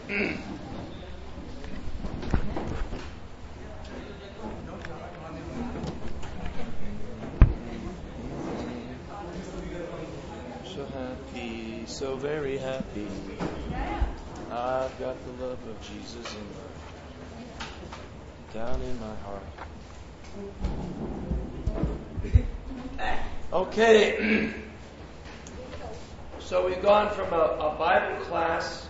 So happy, so very happy. I've got the love of Jesus down in my heart. Okay. So we've gone from a Bible class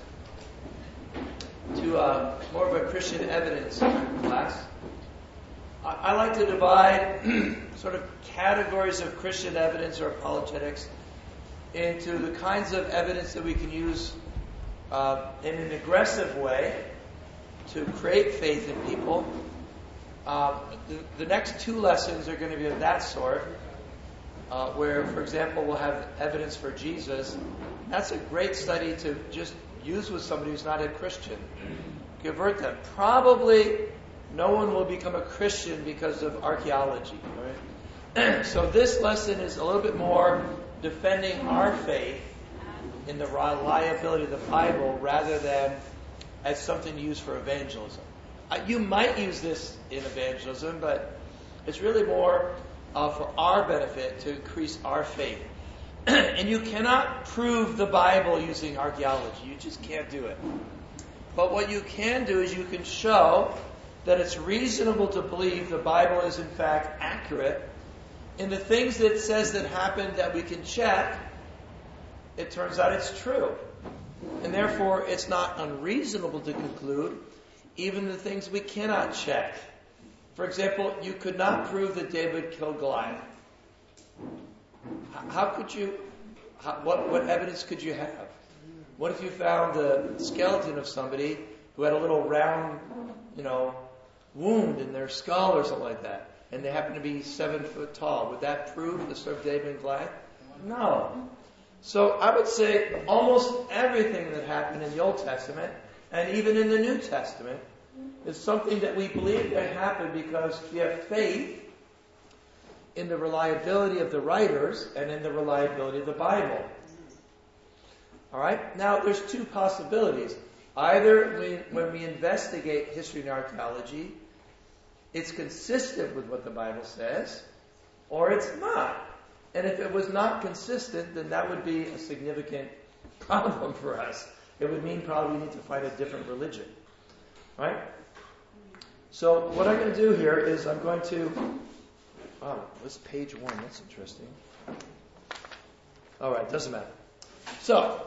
to more of a Christian evidence class. I like to divide sort of categories of Christian evidence or apologetics into the kinds of evidence that we can use in an aggressive way to create faith in people. The next two lessons are going to be of that sort, where, for example, we'll have evidence for Jesus. That's a great study to just use with somebody who's not a Christian. Convert them. Probably no one will become a Christian because of archaeology. Right? So this lesson is a little bit more defending our faith in the reliability of the Bible rather than as something to use for evangelism. You might use this in evangelism, but it's really more for our benefit to increase our faith. And you cannot prove the Bible using archaeology. You just can't do it. But what you can do is you can show that it's reasonable to believe the Bible is in fact accurate in the things that it says that happened that we can check. It turns out it's true. And therefore, it's not unreasonable to conclude even the things we cannot check. For example, you could not prove that David killed Goliath. How could you? What evidence could you have? What if you found the skeleton of somebody who had a little round, wound in their skull or something like that, and they happen to be 7 foot tall? Would that prove the story of David and Goliath? No. So I would say almost everything that happened in the Old Testament and even in the New Testament is something that we believe that happened because we have faith in the reliability of the writers and in the reliability of the Bible. All right? Now, there's two possibilities. Either when we investigate history and archaeology, it's consistent with what the Bible says, or it's not. And if it was not consistent, then that would be a significant problem for us. It would mean probably we need to find a different religion. Right? So what I'm going to do here is I'm going to... Oh, this is page 1. That's interesting. All right, doesn't matter. So,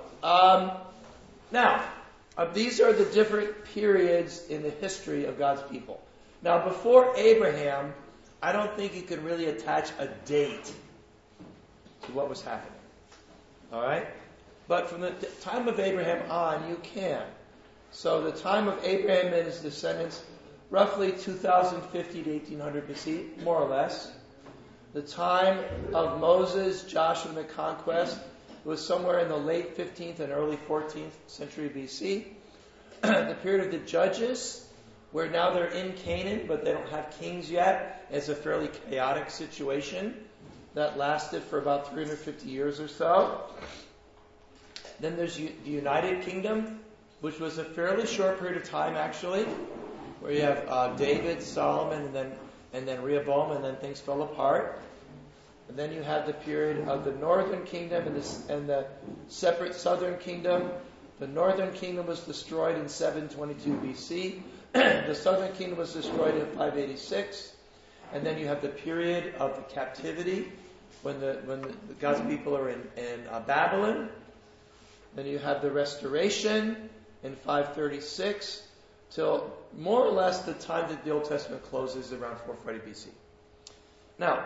now, these are the different periods in the history of God's people. Now, before Abraham, I don't think you could really attach a date to what was happening. All right? But from the time of Abraham on, you can. So the time of Abraham and his descendants, roughly 2050 to 1800 BC, more or less. The time of Moses, Joshua, and the conquest was somewhere in the late 15th and early 14th century BC. The period of the Judges, where now they're in Canaan, but they don't have kings yet, is a fairly chaotic situation that lasted for about 350 years or so. Then there's the United Kingdom, which was a fairly short period of time, actually, where you have David, Solomon, and then Rehoboam, and then things fell apart. And then you have the period of the Northern Kingdom and the separate Southern Kingdom. The Northern Kingdom was destroyed in 722 BC. The Southern Kingdom was destroyed in 586. And then you have the period of the captivity, when God's people are in Babylon. Then you have the restoration in 536 till more or less the time that the Old Testament closes around 440 BC. Now,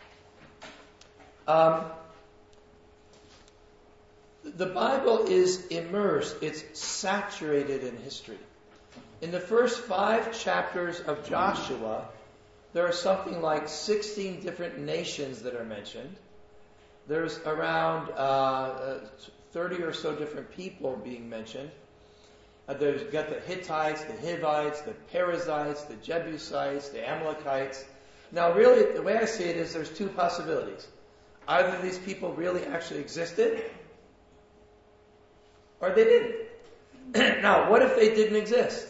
the Bible is immersed, it's saturated in history. In the first 5 chapters of Joshua, there are something like 16 different nations that are mentioned. There's around 30 or so different people being mentioned. You've got the Hittites, the Hivites, the Perizzites, the Jebusites, the Amalekites. Now, really, the way I see it is there's 2 possibilities. Either these people really actually existed, or they didn't. Now, what if they didn't exist?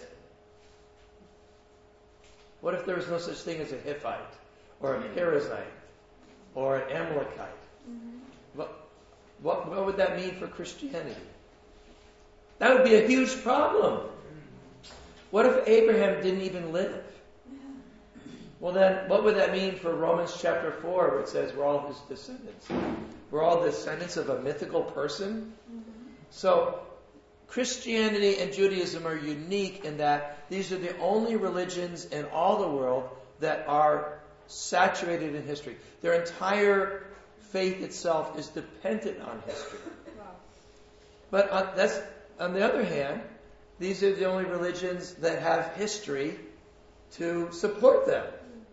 What if there was no such thing as a Hittite, or a Perizzite, or an Amalekite? What would that mean for Christianity? That would be a huge problem. What if Abraham didn't even live? Well then, what would that mean for Romans chapter 4, where it says we're all his descendants? We're all descendants of a mythical person? So, Christianity and Judaism are unique in that these are the only religions in all the world that are saturated in history. Their entire faith itself is dependent on history. But on the other hand, these are the only religions that have history to support them.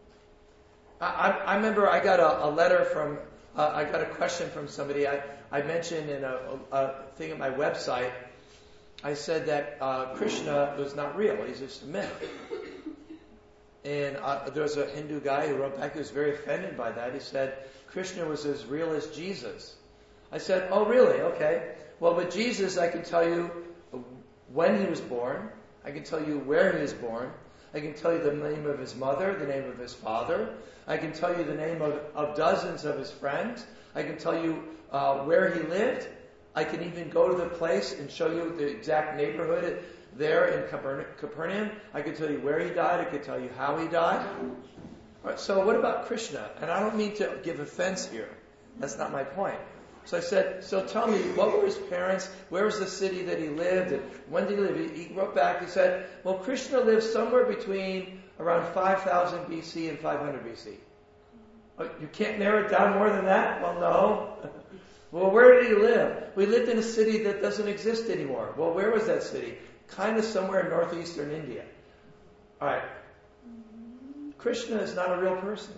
I remember I got a letter from, I got a question from somebody. I mentioned in a thing on my website, I said that Krishna was not real. He's just a myth. And there was a Hindu guy who wrote back, he was very offended by that. He said, Krishna was as real as Jesus. I said, oh really? Okay. Well, with Jesus, I can tell you when he was born. I can tell you where he was born. I can tell you the name of his mother, the name of his father. I can tell you the name of dozens of his friends. I can tell you where he lived. I can even go to the place and show you the exact neighborhood there in Capernaum. I can tell you where he died. I can tell you how he died. All right, so what about Krishna? And I don't mean to give offense here. That's not my point. So I said, so tell me, what were his parents? Where was the city that he lived? And when did he live? He wrote back, he said, well, Krishna lived somewhere between around 5000 BC and 500 BC. Oh, you can't narrow it down more than that? Well, no. Well, where did he live? We lived in a city that doesn't exist anymore. Well, where was that city? Kind of somewhere in northeastern India. All right. Krishna is not a real person.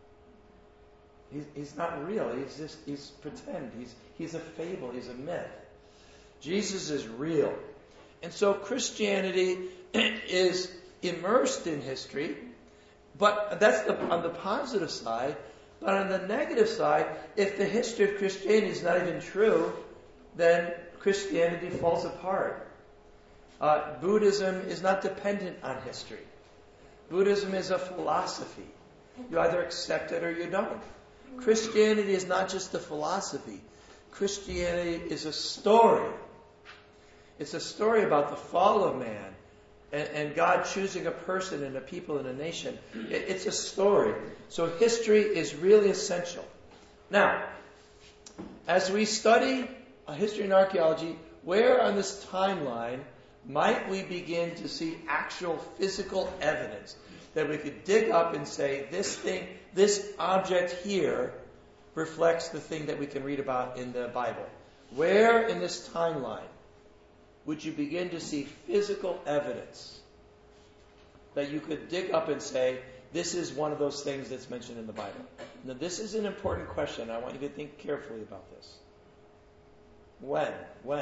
He's not real. He's pretend. He's a fable. He's a myth. Jesus is real. And so Christianity is immersed in history, but that's on the positive side. But on the negative side, if the history of Christianity is not even true, then Christianity falls apart. Buddhism is not dependent on history. Buddhism is a philosophy. You either accept it or you don't. Christianity is not just a philosophy. Christianity is a story. It's a story about the fall of man and God choosing a person and a people and a nation. It's a story. So history is really essential. Now, as we study history and archaeology, where on this timeline might we begin to see actual physical evidence that we could dig up and say, this object here reflects the thing that we can read about in the Bible? Where in this timeline would you begin to see physical evidence that you could dig up and say, this is one of those things that's mentioned in the Bible? Now, this is an important question. I want you to think carefully about this. When?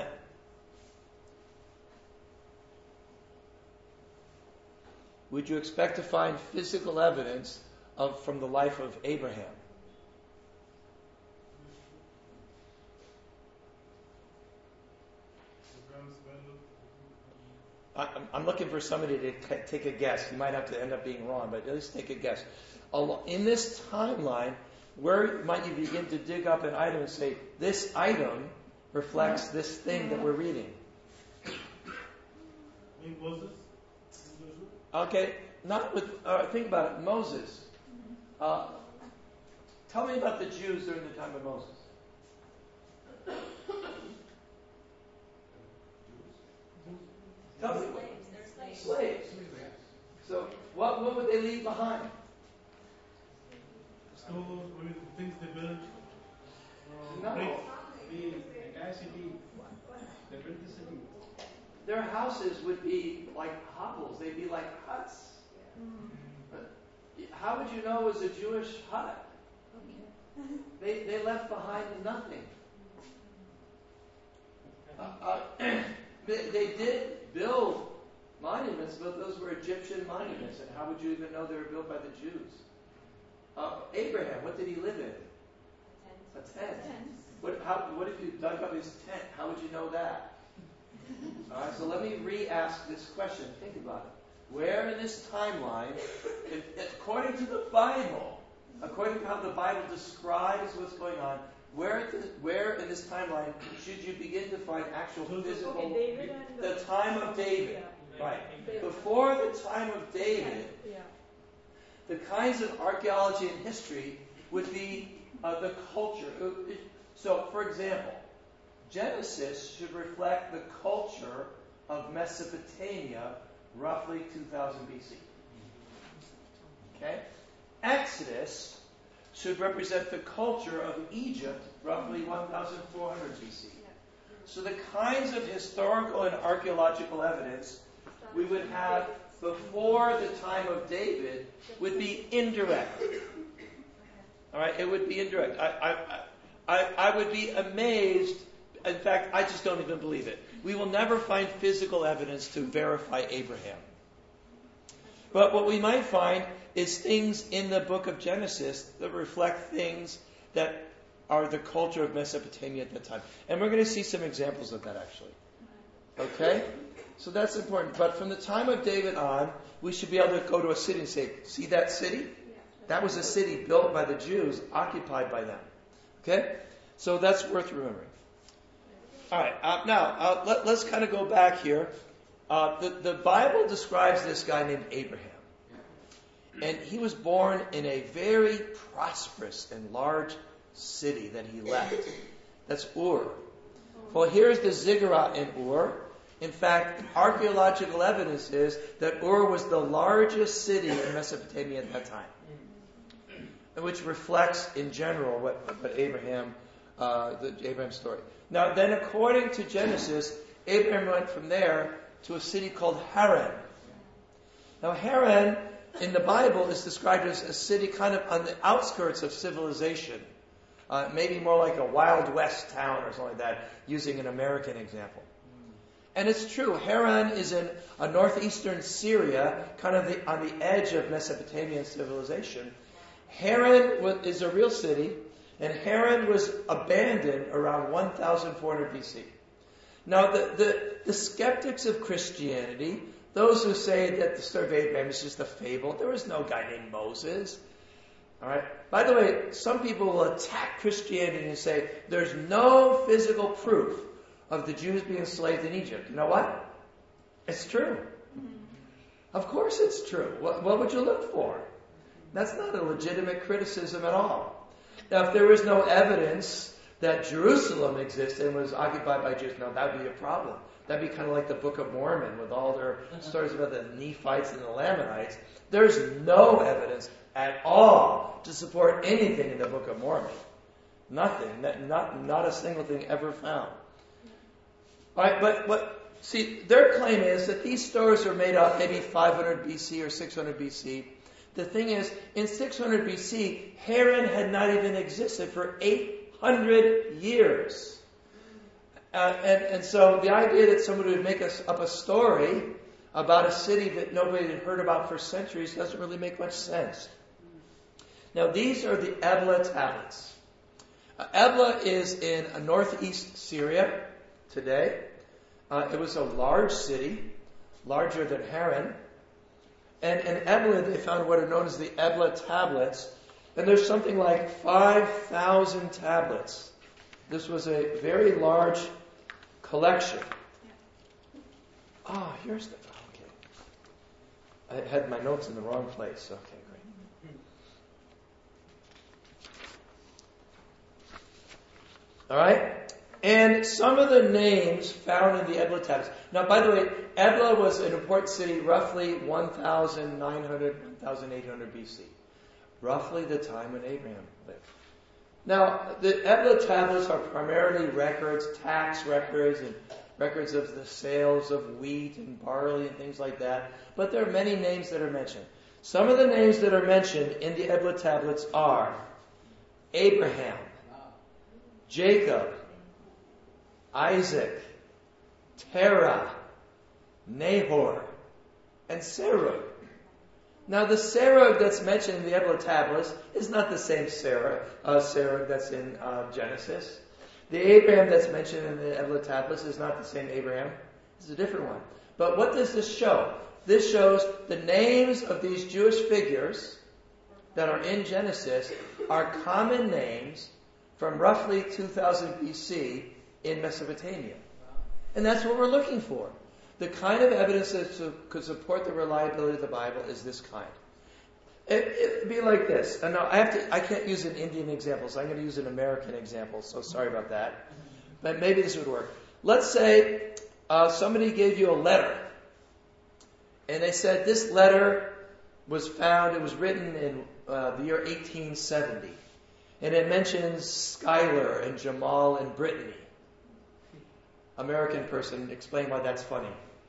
Would you expect to find physical evidence from the life of Abraham? I'm looking for somebody to take a guess. You might have to end up being wrong, but at least take a guess. In this timeline, where might you begin to dig up an item and say, this item reflects this thing that we're reading? Moses? Okay, not with. Think about it. Moses. Tell me about the Jews during the time of Moses. Tell me. Slaves. So, what would they leave behind? Stores, things they built. No. The entire city. They built the city. Their houses would be like hovels. They'd be like huts. How would you know it was a Jewish hut? They left behind nothing. They did build monuments, but those were Egyptian monuments. And how would you even know they were built by the Jews? Abraham, what did he live in? A tent. What if you dug up his tent? How would you know that? All right, so let me re-ask this question. Think about it. Where in this timeline, according to the Bible, according to how the Bible describes what's going on, where in this timeline should you begin to find actual physical... The time of David. Right. Before the time of David, the kinds of archaeology and history would be the culture. So, for example, Genesis should reflect the culture of Mesopotamia, roughly 2000 BC. Okay? Exodus should represent the culture of Egypt, roughly 1400 BC. So the kinds of historical and archaeological evidence we would have before the time of David would be indirect. All right? It would be indirect. I would be amazed. In fact, I just don't even believe it. We will never find physical evidence to verify Abraham. But what we might find is things in the book of Genesis that reflect things that are the culture of Mesopotamia at that time. And we're going to see some examples of that, actually. Okay? So that's important. But from the time of David on, we should be able to go to a city and say, see that city? That was a city built by the Jews, occupied by them. Okay? So that's worth remembering. All right. Now, let's kind of go back here. The Bible describes this guy named Abraham. And he was born in a very prosperous and large city that he left. That's Ur. Well, here's the ziggurat in Ur. In fact, archaeological evidence is that Ur was the largest city in Mesopotamia at that time, which reflects, in general, what Abraham, the Abraham story. Now, then, according to Genesis, Abraham went from there to a city called Haran. Now, Haran in the Bible is described as a city kind of on the outskirts of civilization. Maybe more like a Wild West town or something like that, using an American example. And it's true, Haran is in a northeastern Syria, kind of on the edge of Mesopotamian civilization. Haran is a real city, and Haran was abandoned around 1400 BC. Now, the skeptics of Christianity, those who say that the story of Abraham is just a fable, there was no guy named Moses. All right. By the way, some people will attack Christianity and say there's no physical proof of the Jews being enslaved in Egypt. You know what? It's true. Of course it's true. What would you look for? That's not a legitimate criticism at all. Now, if there was no evidence that Jerusalem existed and was occupied by Jews, now that would be a problem. That'd be kind of like the Book of Mormon with all their stories about the Nephites and the Lamanites. There's no evidence at all to support anything in the Book of Mormon. Nothing. Not a single thing ever found. All right, but see, their claim is that these stories were made up maybe 500 BC or 600 BC. The thing is, in 600 BC, Haran had not even existed for 800 years. And so the idea that somebody would make up a story about a city that nobody had heard about for centuries doesn't really make much sense. Now, these are the Ebla tablets. Ebla is in northeast Syria today. It was a large city, larger than Haran. And in Ebla, they found what are known as the Ebla tablets. And there's something like 5,000 tablets. This was a very large collection. Here's the... Okay. I had my notes in the wrong place. Okay, great. All right? And some of the names found in the Ebla tablets. Now, by the way, Ebla was an important city roughly 1,900, 1,800 BC. Roughly the time when Abraham lived. Now, the Ebla tablets are primarily records, tax records, and records of the sales of wheat and barley and things like that. But there are many names that are mentioned. Some of the names that are mentioned in the Ebla tablets are Abraham, Jacob, Isaac, Terah, Nahor, and Serug. Now, the Serug that's mentioned in the Ebla tablets is not the same Serug that's in Genesis. The Abraham that's mentioned in the Ebla tablets is not the same Abraham This is a different one. But what does this show? This shows the names of these Jewish figures that are in Genesis are common names from roughly 2000 BC in Mesopotamia. And that's what we're looking for. The kind of evidence that could support the reliability of the Bible is this kind. It'd be like this. And now I can't use an Indian example, so I'm going to use an American example, so sorry about that. But maybe this would work. Let's say somebody gave you a letter. And they said this letter was found, it was written in the year 1870. And it mentions Schuyler and Jamal and Brittany. American person, explain why that's funny.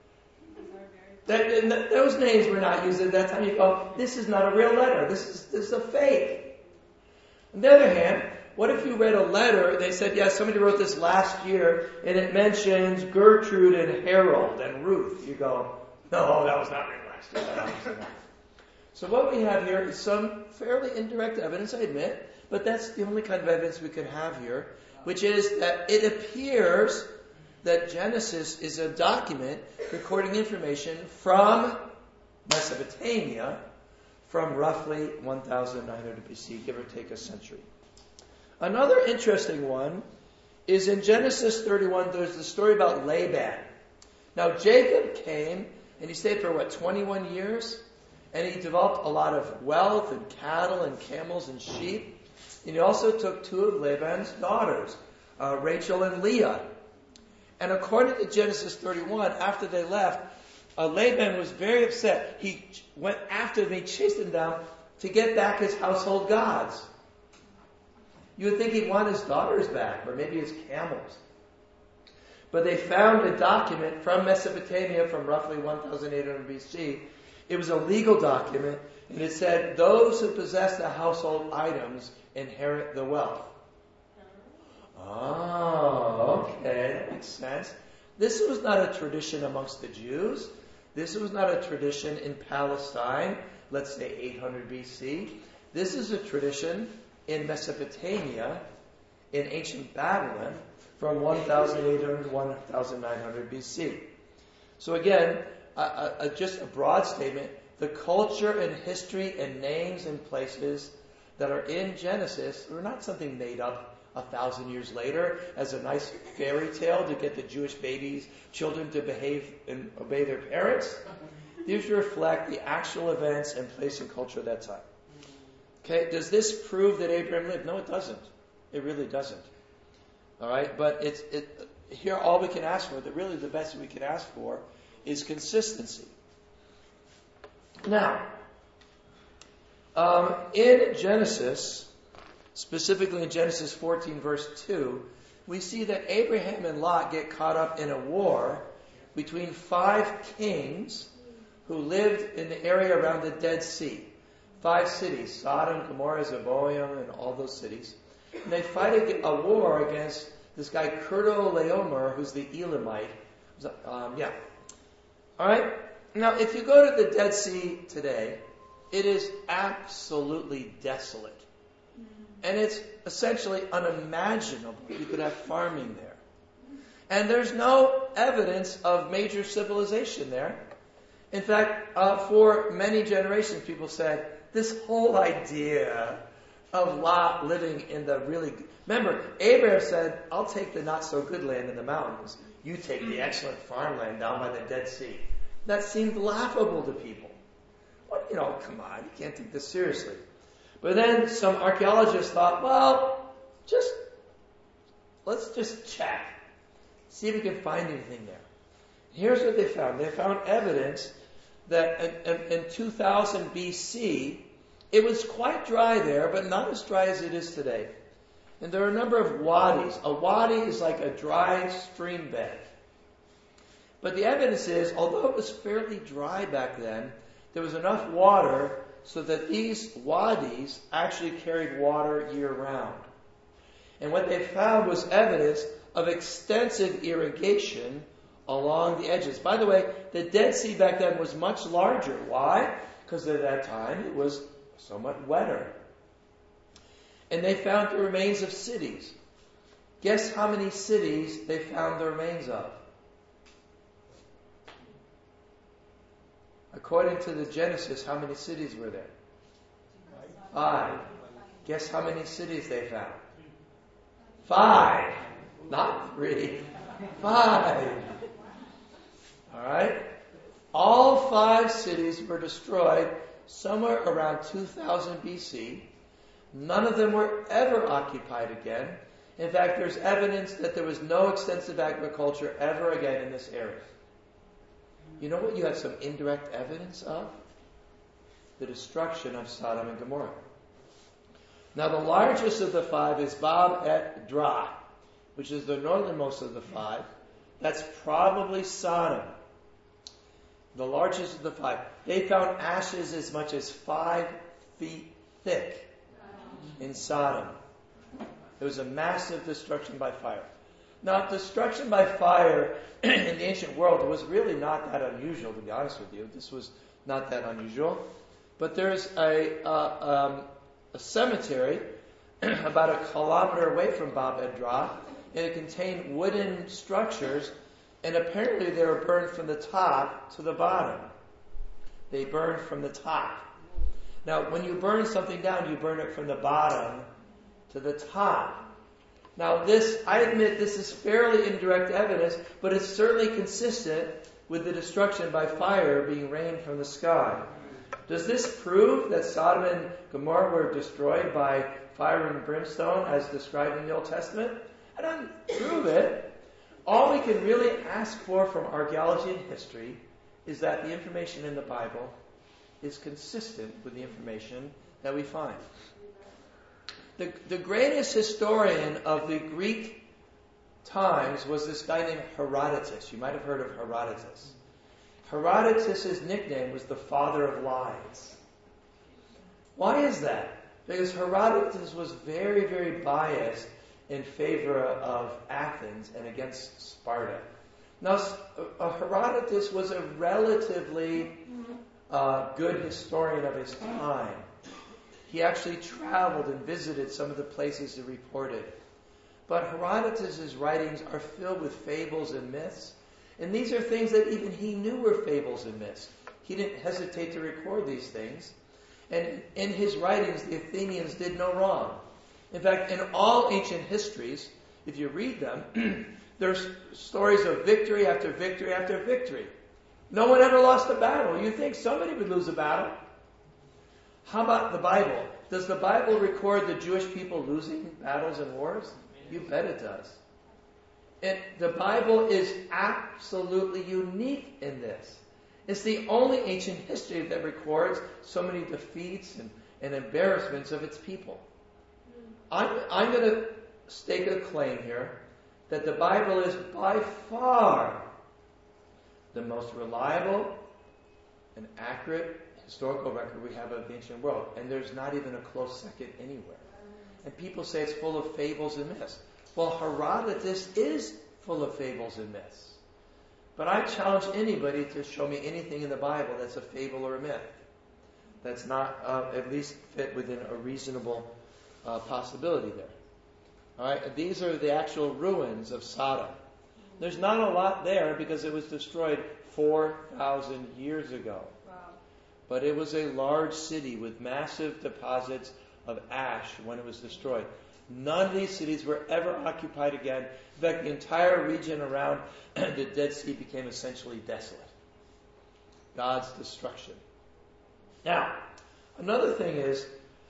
Those names were not used at that time. You go, this is not a real letter. This is a fake. On the other hand, what if you read a letter, they said, yeah, somebody wrote this last year, and it mentions Gertrude and Harold and Ruth. You go, no, that was not written last year. So what we have here is some fairly indirect evidence, I admit, but that's the only kind of evidence we could have here, which is that it appears that Genesis is a document recording information from Mesopotamia from roughly 1900 BC, give or take a century. Another interesting one is in Genesis 31, there's the story about Laban. Now Jacob came and he stayed for 21 years? And he developed a lot of wealth and cattle and camels and sheep. And he also took two of Laban's daughters, Rachel and Leah. And according to Genesis 31, after they left, Laban was very upset. He went after them, he chased them down to get back his household gods. You would think he'd want his daughters back, or maybe his camels. But they found a document from Mesopotamia from roughly 1800 BC. It was a legal document, and it said, those who possess the household items inherit the wealth. Oh, okay, that makes sense. This was not a tradition amongst the Jews. This was not a tradition in Palestine, let's say 800 BC. This is a tradition in Mesopotamia, in ancient Babylon, from 1800 to 1900 BC. So again, just a broad statement, the culture and history and names and places that are in Genesis are not something made up 1,000 years later as a nice fairy tale to get the Jewish children to behave and obey their parents. These reflect the actual events and place and culture of that time. Okay, does this prove that Abraham lived? No, it doesn't. It really doesn't. All right, but here all we can ask for, really the best we can ask for, is consistency. Now, in Genesis, specifically in Genesis 14 verse 2, we see that Abraham and Lot get caught up in a war between 5 kings who lived in the area around the Dead Sea. 5 cities, Sodom, Gomorrah, Zeboim, and all those cities. And they fight a war against this guy Kedorlaomer, who's the Elamite. All right? Now, if you go to the Dead Sea today, it is absolutely desolate. And it's essentially unimaginable you could have farming there. And there's no evidence of major civilization there. In fact, for many generations, people said, this whole idea of Lot living in the really... Remember, Abraham said, I'll take the not-so-good land in the mountains. You take the excellent farmland down by the Dead Sea. That seemed laughable to people. Well, come on, you can't take this seriously. But then some archaeologists thought, well, let's just check. See if we can find anything there. Here's what they found. They found evidence that in 2000 BC, it was quite dry there, but not as dry as it is today. And there are a number of wadis. A wadi is like a dry stream bed. But the evidence is, although it was fairly dry back then, there was enough water so that these wadis actually carried water year-round. And what they found was evidence of extensive irrigation along the edges. By the way, the Dead Sea back then was much larger. Why? Because at that time it was somewhat wetter. And they found the remains of cities. Guess how many cities they found the remains of? According to the Genesis, how many cities were there? 5. Guess how many cities they found? 5. Not 3. 5. Alright? All 5 cities were destroyed somewhere around 2000 BC. None of them were ever occupied again. In fact, there's evidence that there was no extensive agriculture ever again in this area. You know what you have some indirect evidence of? The destruction of Sodom and Gomorrah. Now, the largest of the 5 is Bab et Dra, which is the northernmost of the 5. That's probably Sodom. The largest of the 5. They found ashes as much as 5 feet thick in Sodom. It was a massive destruction by fire. Now, destruction by fire in the ancient world was really not that unusual, to be honest with you. This was not that unusual. But there's a cemetery about a kilometer away from Bab et Dra, and it contained wooden structures, and apparently they were burned from the top to the bottom. They burned from the top. Now, when you burn something down, you burn it from the bottom to the top. Now, I admit this is fairly indirect evidence, but it's certainly consistent with the destruction by fire being rained from the sky. Does this prove that Sodom and Gomorrah were destroyed by fire and brimstone as described in the Old Testament? I don't prove it. All we can really ask for from archaeology and history is that the information in the Bible is consistent with the information that we find. The greatest historian of the Greek times was this guy named Herodotus. You might have heard of Herodotus. Herodotus' nickname was the father of lies. Why is that? Because Herodotus was very, very biased in favor of Athens and against Sparta. Now, Herodotus was a relatively good historian of his time. He actually traveled and visited some of the places he reported. But Herodotus' writings are filled with fables and myths. And these are things that even he knew were fables and myths. He didn't hesitate to record these things. And in his writings, the Athenians did no wrong. In fact, in all ancient histories, if you read them, there's stories of victory after victory after victory. No one ever lost a battle. You think somebody would lose a battle? How about the Bible? Does the Bible record the Jewish people losing battles and wars? You bet it does. And the Bible is absolutely unique in this. It's the only ancient history that records so many defeats and embarrassments of its people. I'm going to stake a claim here that the Bible is by far the most reliable and accurate historical record we have of the ancient world. And there's not even a close second anywhere. And people say it's full of fables and myths. Well, Herodotus is full of fables and myths. But I challenge anybody to show me anything in the Bible that's a fable or a myth. That's not at least fit within a reasonable possibility there. All right, these are the actual ruins of Sodom. There's not a lot there because it was destroyed 4,000 years ago. Wow. But it was a large city with massive deposits of ash when it was destroyed. None of these cities were ever occupied again. In fact, the entire region around the Dead Sea became essentially desolate. God's destruction. Now, another thing is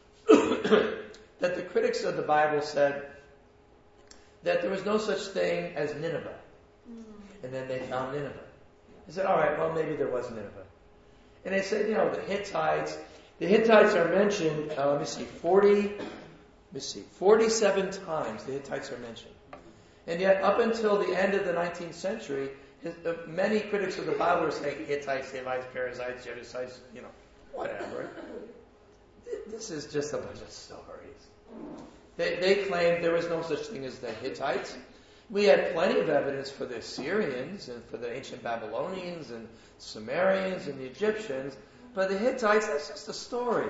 that the critics of the Bible said that there was no such thing as Nineveh. And then they found Nineveh. They said, all right, well, maybe there was Nineveh. And they said, the Hittites are mentioned, 47 times the Hittites are mentioned. And yet, up until the end of the 19th century, many critics of the Bible were saying Hittites, Hivites, Perizzites, Jebusites, whatever. This is just a bunch of stories. They claimed there was no such thing as the Hittites. We had plenty of evidence for the Assyrians and for the ancient Babylonians and Sumerians and the Egyptians, but the Hittites, that's just a story.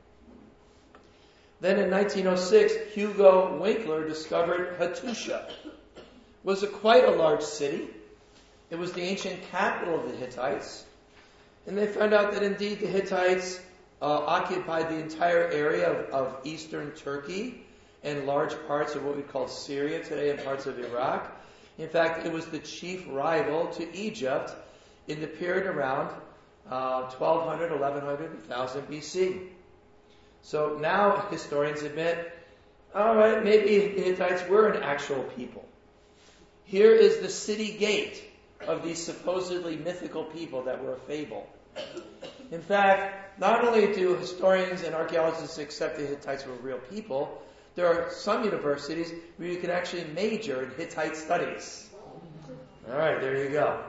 Then in 1906, Hugo Winkler discovered Hattusha. It was quite a large city. It was the ancient capital of the Hittites. And they found out that indeed the Hittites occupied the entire area of eastern Turkey and large parts of what we call Syria today and parts of Iraq. In fact, it was the chief rival to Egypt in the period around 1200, 1100, 1000 BC. So now historians admit, all right, maybe the Hittites were an actual people. Here is the city gate of these supposedly mythical people that were a fable. In fact, not only do historians and archaeologists accept the Hittites were real people, there are some universities where you can actually major in Hittite studies. All right, there you go.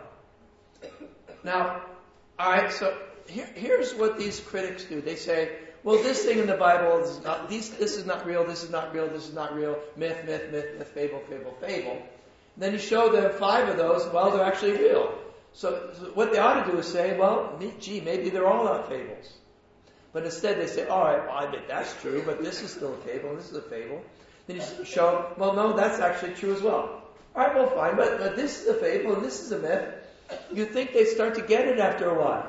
Now, all right, so here's what these critics do. They say, well, this thing in the Bible is not, this is not real, this is not real, this is not real, myth, myth, myth, myth, fable, fable, fable. And then you show them 5 of those, well, they're actually real. So what they ought to do is say, well, maybe they're all not fables. But instead they say, all right, well, I bet that's true, but this is still a fable, and this is a fable. Then you show, well, no, that's actually true as well. All right, well, fine, but this is a fable, and this is a myth. You'd think they'd start to get it after a while.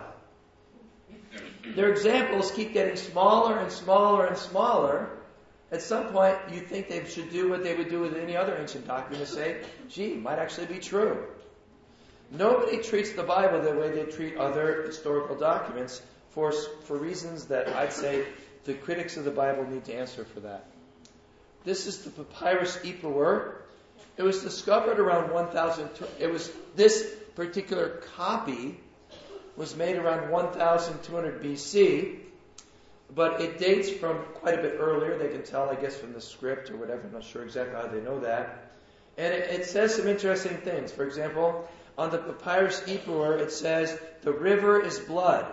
Their examples keep getting smaller and smaller and smaller. At some point, you think they should do what they would do with any other ancient document and say, gee, it might actually be true. Nobody treats the Bible the way they treat other historical documents for reasons that I'd say the critics of the Bible need to answer for that. This is the Papyrus Ipuwer. It was discovered around 1000. This particular copy was made around 1200 BC, but it dates from quite a bit earlier. They can tell, I guess, from the script or whatever. I'm not sure exactly how they know that. And it says some interesting things. For example, on the Papyrus Ipuwer, it says, the river is blood.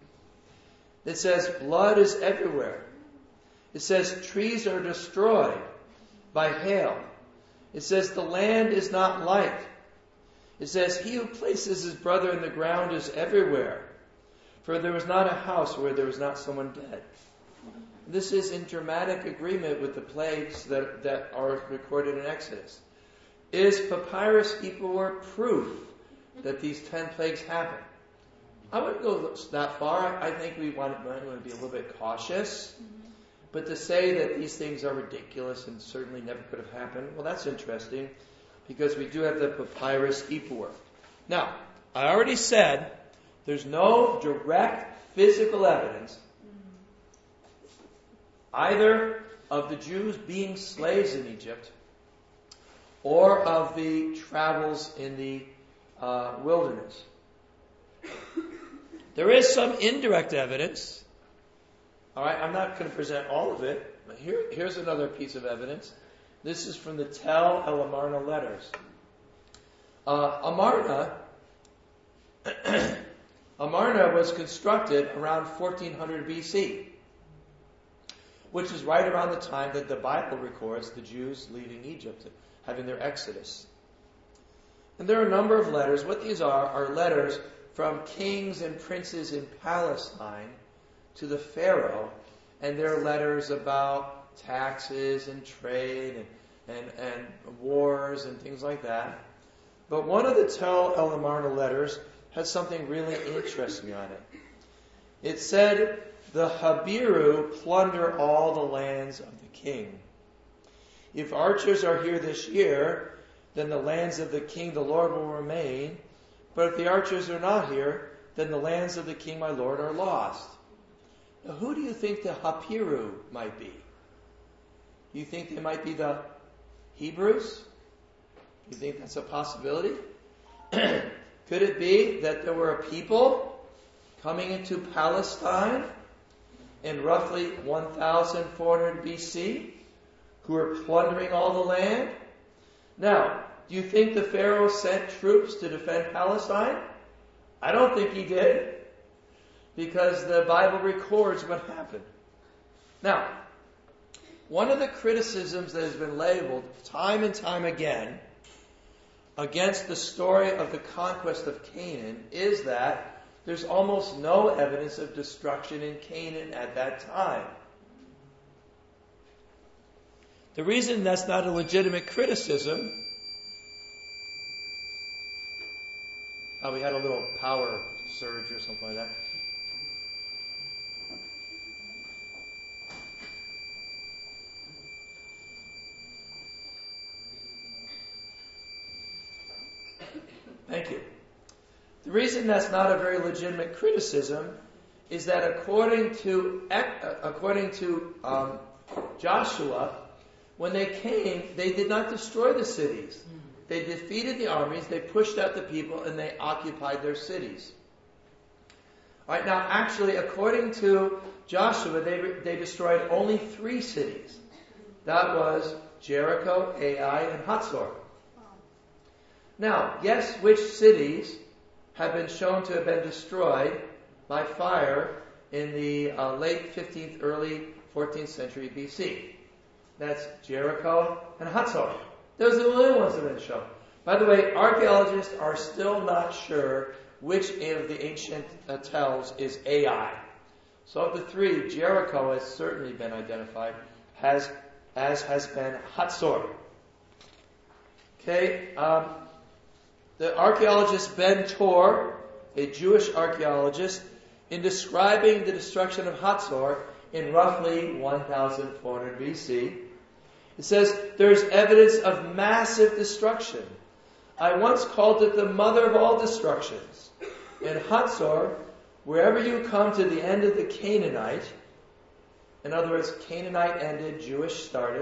It says, blood is everywhere. It says, trees are destroyed by hail. It says, the land is not light. It says, he who places his brother in the ground is everywhere. For there was not a house where there was not someone dead. This is in dramatic agreement with the plagues that are recorded in Exodus. Is Papyrus Ipuwer proof that these 10 plagues happened? I wouldn't go that far. I think we want to be a little bit cautious. But to say that these things are ridiculous and certainly never could have happened, well, that's interesting, because we do have the Papyrus Ipuwer. Now, I already said there's no direct physical evidence either of the Jews being slaves in Egypt or of the travels in the wilderness. There is some indirect evidence. All right, I'm not going to present all of it, but here's another piece of evidence. This is from the Tel El Amarna letters. Amarna was constructed around 1400 BC, which is right around the time that the Bible records the Jews leaving Egypt, having their exodus. And there are a number of letters. What these are letters from kings and princes in Palestine to the Pharaoh, and they're letters about taxes and trade and wars and things like that. But one of the Tel El Amarna letters has something really interesting on it. It said, the Habiru plunder all the lands of the king. If archers are here this year, then the lands of the king, the Lord, will remain. But if the archers are not here, then the lands of the king, my Lord, are lost. Now, who do you think the Hapiru might be? Do you think they might be the Hebrews? Do you think that's a possibility? Could it be that there were a people coming into Palestine in roughly 1400 BC who were plundering all the land? Now, do you think the Pharaoh sent troops to defend Palestine? I don't think he did, because the Bible records what happened. Now, one of the criticisms that has been labeled time and time again against the story of the conquest of Canaan is that there's almost no evidence of destruction in Canaan at that time. The reason that's not a legitimate criticism We had a little power surge or something like that. Thank you. The reason that's not a very legitimate criticism is that according to Joshua, when they came, they did not destroy the cities. They defeated the armies, they pushed out the people, and they occupied their cities. All right, now actually, according to Joshua, they destroyed only 3 cities. That was Jericho, Ai, and Hatzor. Now, guess which cities have been shown to have been destroyed by fire in the late 15th, early 14th century BC. That's Jericho and Hatzor. Those are the only ones that have been shown. By the way, archaeologists are still not sure which of the ancient tells is Ai. So of the 3, Jericho has certainly been identified, as has been Hatzor. Okay, the archaeologist Ben Tor, a Jewish archaeologist, in describing the destruction of Hatzor in roughly 1400 BC, it says, there's evidence of massive destruction. I once called it the mother of all destructions. In Hatzor, wherever you come to the end of the Canaanite, in other words, Canaanite ended, Jewish started,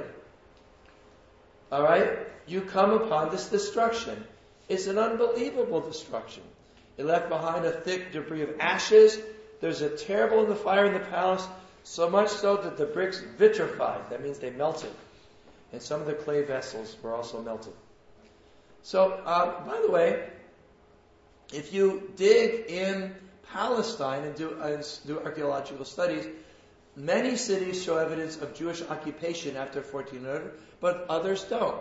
alright, you come upon this destruction. It's an unbelievable destruction. It left behind a thick debris of ashes. There's a terrible in the fire in the palace, so much so that the bricks vitrified. That means they melted. And some of the clay vessels were also melted. So, by the way, if you dig in Palestine and do archaeological studies, many cities show evidence of Jewish occupation after 1400, but others don't.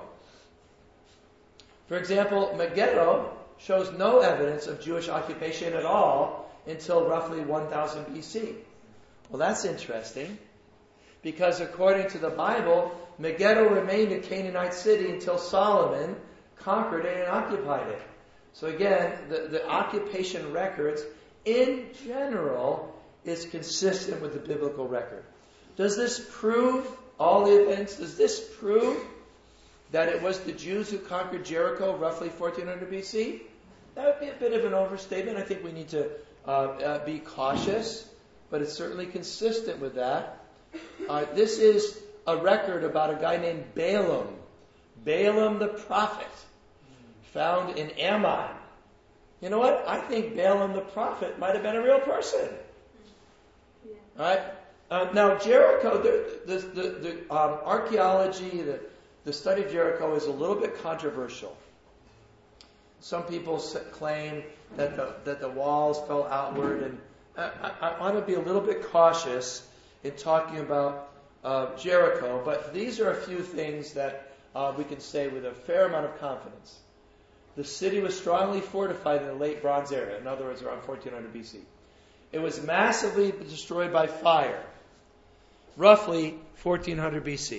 For example, Megiddo shows no evidence of Jewish occupation at all until roughly 1000 BC. Well, that's interesting, because according to the Bible, Megiddo remained a Canaanite city until Solomon conquered it and occupied it. So again, the occupation records, in general, is consistent with the biblical record. Does this prove all the events? Does this prove that it was the Jews who conquered Jericho roughly 1400 BC? That would be a bit of an overstatement. I think we need to be cautious, but it's certainly consistent with that. This is a record about a guy named Balaam. Balaam the prophet, found in Ammon. You know what? I think Balaam the prophet might have been a real person. Yeah. All right? Now, Jericho, the archaeology, the study of Jericho is a little bit controversial. Some people claim that the walls fell outward, and I want to be a little bit cautious in talking about Jericho, but these are a few things that we can say with a fair amount of confidence. The city was strongly fortified in the late Bronze Era, in other words, around 1400 BC. It was massively destroyed by fire, roughly 1400 BC.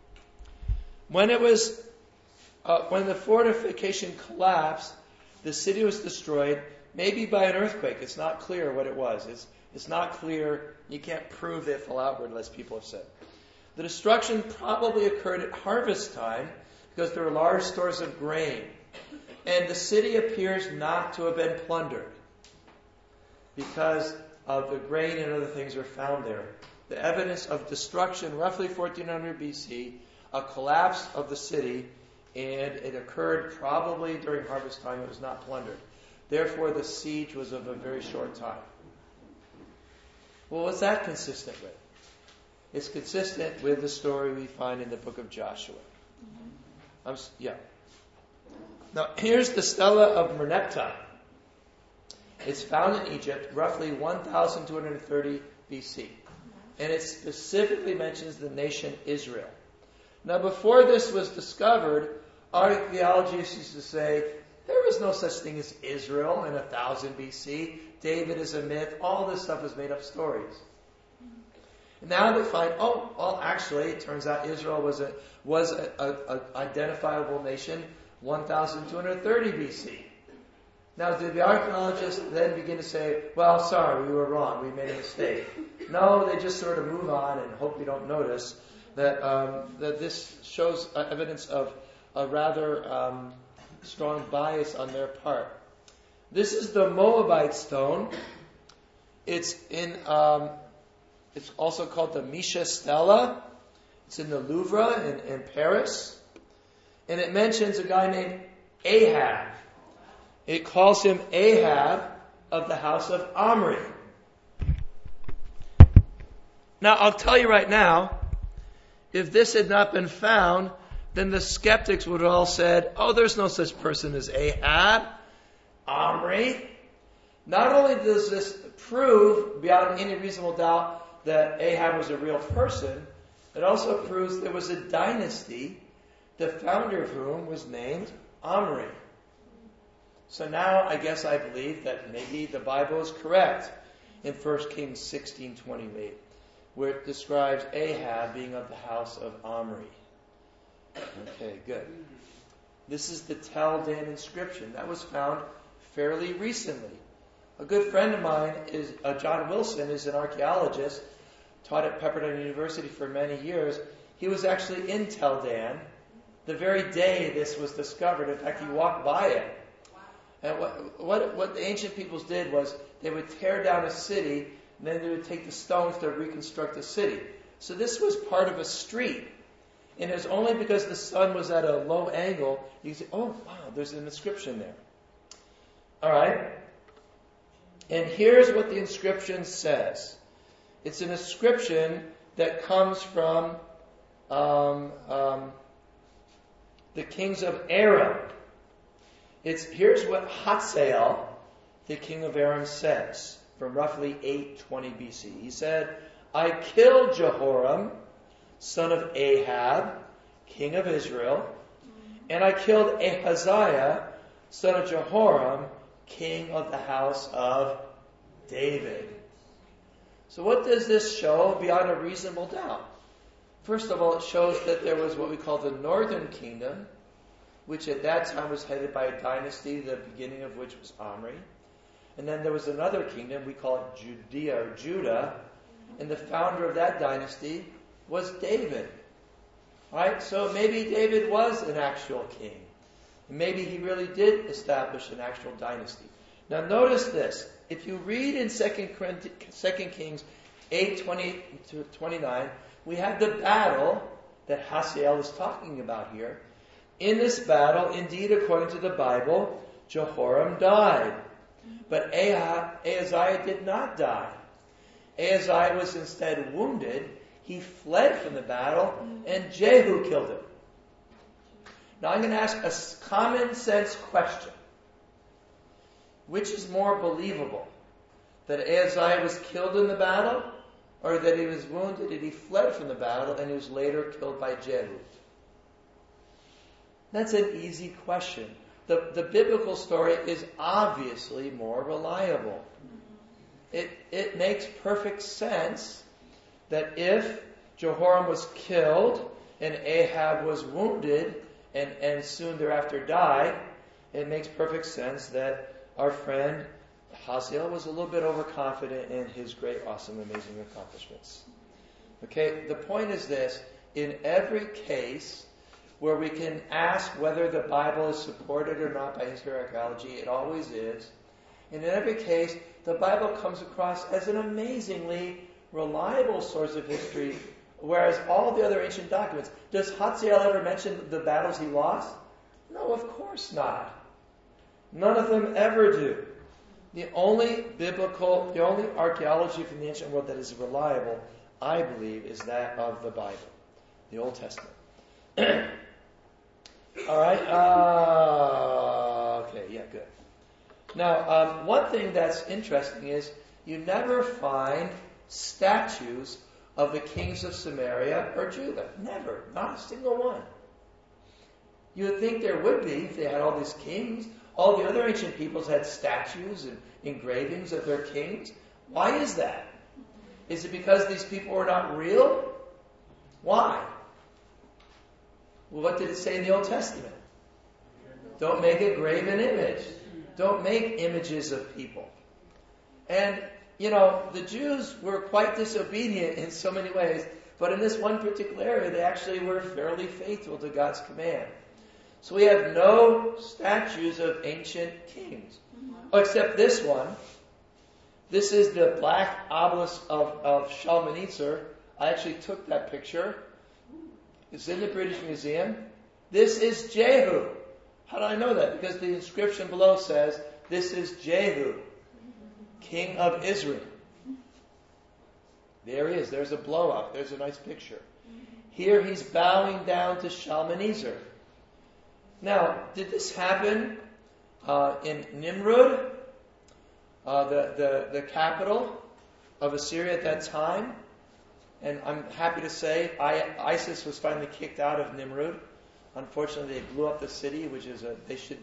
When the fortification collapsed, the city was destroyed, maybe by an earthquake. It's not clear what it was. It's not clear. You can't prove that it fell outward, as people have said. The destruction probably occurred at harvest time because there were large stores of grain. And the city appears not to have been plundered because of the grain and other things were found there. The evidence of destruction, roughly 1400 BC, a collapse of the city, and it occurred probably during harvest time. It was not plundered. Therefore, the siege was of a very short time. Well, what's that consistent with? It's consistent with the story we find in the book of Joshua. Now, here's the Stela of Merneptah. It's found in Egypt, roughly 1230 BC. And it specifically mentions the nation Israel. Now, before this was discovered, archaeologists used to say, there was no such thing as Israel in 1000 BC. David is a myth. All this stuff is made up stories. And now they find, actually, it turns out Israel was an identifiable nation 1230 BC. Now, did the archaeologists then begin to say, well, sorry, we were wrong, we made a mistake? No, they just sort of move on and hope we don't notice that this shows evidence of a rather strong bias on their part. This is the Moabite stone. It's also called the Misha Stela. It's in the Louvre in Paris. And it mentions a guy named Ahab. It calls him Ahab of the house of Omri. Now, I'll tell you right now, if this had not been found, then the skeptics would have all said, oh, there's no such person as Ahab, Omri. Not only does this prove, beyond any reasonable doubt, that Ahab was a real person, it also proves there was a dynasty, the founder of whom was named Omri. So now I guess I believe that maybe the Bible is correct in 1 Kings 16:28, where it describes Ahab being of the house of Omri. Okay, good. This is the Tel Dan inscription. That was found fairly recently. A good friend of mine is John Wilson, is an archaeologist, taught at Pepperdine University for many years. He was actually in Tel Dan the very day this was discovered. In fact, he walked by it. And what the ancient peoples did was they would tear down a city, and then they would take the stones to reconstruct the city. So this was part of a street. And it was only because the sun was at a low angle, you could say, oh, wow, there's an inscription there. All right? And here's what the inscription says. It's an inscription that comes from the kings of Aram. Here's what Hazael, the king of Aram, says from roughly 820 BC. He said, I killed Jehoram, son of Ahab, king of Israel, and I killed Ahaziah, son of Jehoram, king of the house of David. So what does this show beyond a reasonable doubt? First of all, it shows that there was what we call the northern kingdom, which at that time was headed by a dynasty, the beginning of which was Omri. And then there was another kingdom, we call it Judea or Judah, and the founder of that dynasty was David. Right? So maybe David was an actual king. Maybe he really did establish an actual dynasty. Now notice this. If you read in 2 Kings 8:20-29, we have the battle that Hazael is talking about here. In this battle, indeed, according to the Bible, Jehoram died. But Ahaziah did not die. Ahaziah was instead wounded. He fled from the battle, and Jehu killed him. Now I'm going to ask a common sense question. Which is more believable? That Ahaziah was killed in the battle, or that he was wounded and he fled from the battle and he was later killed by Jehu? That's an easy question. The biblical story is obviously more reliable. It makes perfect sense that if Jehoram was killed and Ahab was wounded and soon thereafter died, it makes perfect sense that our friend Hazael was a little bit overconfident in his great, awesome, amazing accomplishments. Okay, the point is this. In every case where we can ask whether the Bible is supported or not by history archaeology, it always is. And in every case, the Bible comes across as an amazingly reliable source of history, whereas all the other ancient documents. Does Hazael ever mention the battles he lost? No, of course not. None of them ever do. The only archaeology from the ancient world that is reliable, I believe, is that of the Bible, the Old Testament. All right. Okay. Yeah. Good. Now, one thing that's interesting is you never find statues of the kings of Samaria or Judah. Never. Not a single one. You would think there would be if they had all these kings. All the other ancient peoples had statues and engravings of their kings. Why is that? Is it because these people were not real? Why? Well, what did it say in the Old Testament? Don't make a graven image. don't make images of people. And, the Jews were quite disobedient in so many ways, but in this one particular area, they actually were fairly faithful to God's command. So we have no statues of ancient kings, except this one. This is the black obelisk of Shalmaneser. I actually took that picture. It's in the British Museum. This is Jehu. How do I know that? Because the inscription below says, this is Jehu, king of Israel. There he is. There's a blow-up. There's a nice picture. Here he's bowing down to Shalmaneser. Now, did this happen in Nimrud, the capital of Assyria at that time? And I'm happy to say ISIS was finally kicked out of Nimrud. Unfortunately, they blew up the city, which is they should,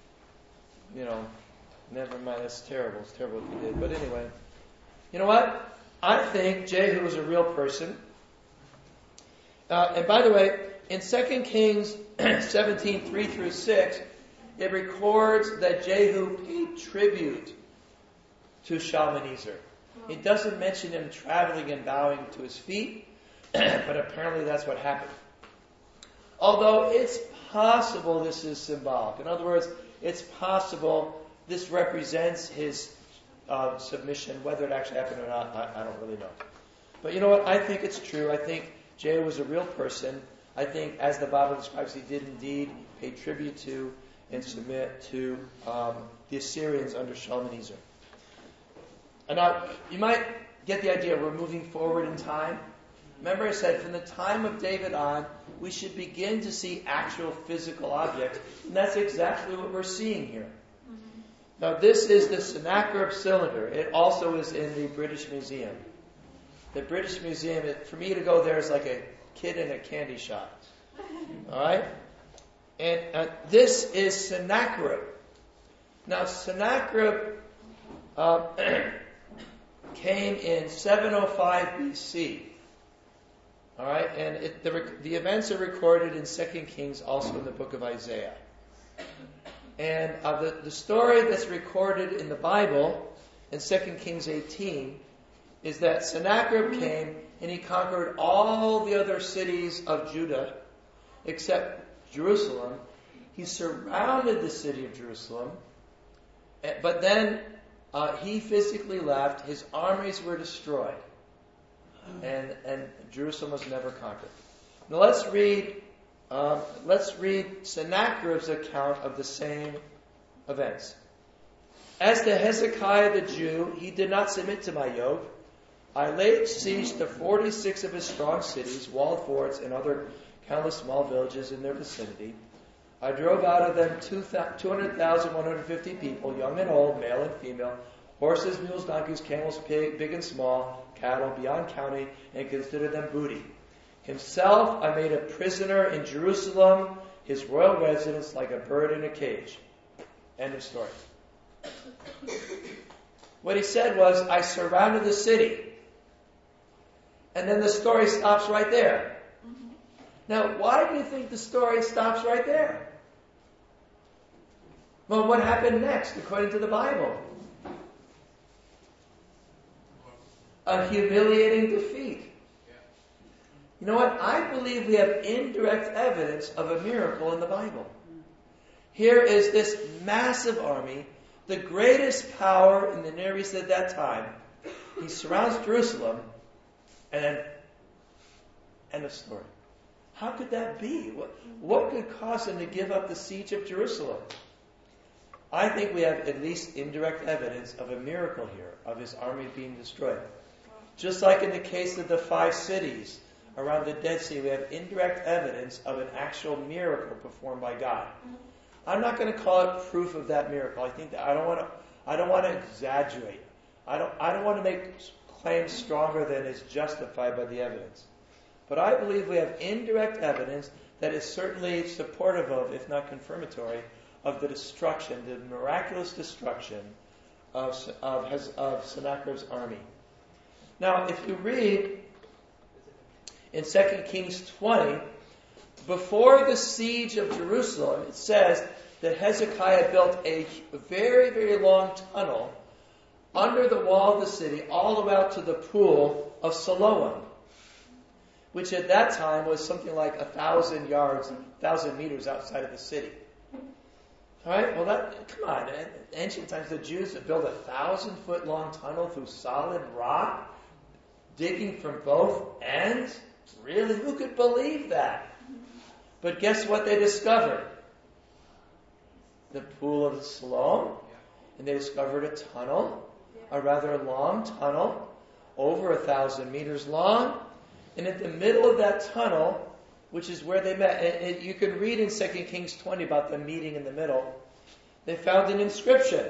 never mind, that's terrible. It's terrible what they did. But anyway, you know what? I think Jehu was a real person. And by the way, in 2 Kings 17, 3 through 6, it records that Jehu paid tribute to Shalmaneser. It doesn't mention him traveling and bowing to his feet, but apparently that's what happened. Although it's possible this is symbolic. In other words, it's possible this represents his submission. Whether it actually happened or not, I don't really know. But you know what? I think it's true. I think Jehu was a real person. I think, as the Bible describes, he did indeed pay tribute to and submit to the Assyrians under Shalmaneser. And now, you might get the idea, we're moving forward in time. Remember I said, from the time of David on, we should begin to see actual physical objects. And that's exactly what we're seeing here. Now, this is the Sennacherib cylinder. It also is in the British Museum. The British Museum, for me to go there is like a kid in a candy shop. All right? And this is Sennacherib. Now, Sennacherib came in 705 BC. All right? And the events are recorded in 2 Kings, also in the book of Isaiah. And the story that's recorded in the Bible, in 2 Kings 18, is that Sennacherib came and he conquered all the other cities of Judah except Jerusalem. He surrounded the city of Jerusalem, but then he physically left. His armies were destroyed, and Jerusalem was never conquered. Now let's read Sennacherib's account of the same events. As to Hezekiah the Jew, he did not submit to my yoke. I laid siege to 46 of his strong cities, walled forts, and other countless small villages in their vicinity. I drove out of them 200,150 people, young and old, male and female, horses, mules, donkeys, camels, big and small, cattle, beyond counting, and considered them booty. Himself I made a prisoner in Jerusalem, his royal residence like a bird in a cage. End of story. What he said was, I surrounded the city. And then the story stops right there. Now, why do you think the story stops right there? Well, what happened next, according to the Bible? A humiliating defeat. You know what? I believe we have indirect evidence of a miracle in the Bible. Here is this massive army, the greatest power in the Near East at that time. He surrounds Jerusalem, and then end of story. How could that be? What could cause him to give up the siege of Jerusalem? I think we have at least indirect evidence of a miracle here, of his army being destroyed. Just like in the case of the 5 cities around the Dead Sea, we have indirect evidence of an actual miracle performed by God. I'm not going to call it proof of that miracle. I think that I don't want to exaggerate. I don't want to make claims stronger than is justified by the evidence. But I believe we have indirect evidence that is certainly supportive of, if not confirmatory, of the destruction, the miraculous destruction of Sennacherib's army. Now, if you read in 2 Kings 20, before the siege of Jerusalem, it says, that Hezekiah built a very, very long tunnel under the wall of the city, all the way out to the pool of Siloam, which at that time was something like 1,000 yards, 1,000 meters outside of the city. All right, well, come on. In ancient times, the Jews had built 1,000-foot long tunnel through solid rock, digging from both ends. Really? Who could believe that? But guess what they discovered? The pool of Siloam. And they discovered a tunnel, a rather long tunnel, over 1,000 meters long. And at the middle of that tunnel, which is where they met, and you can read in 2 Kings 20 about them meeting in the middle, they found an inscription.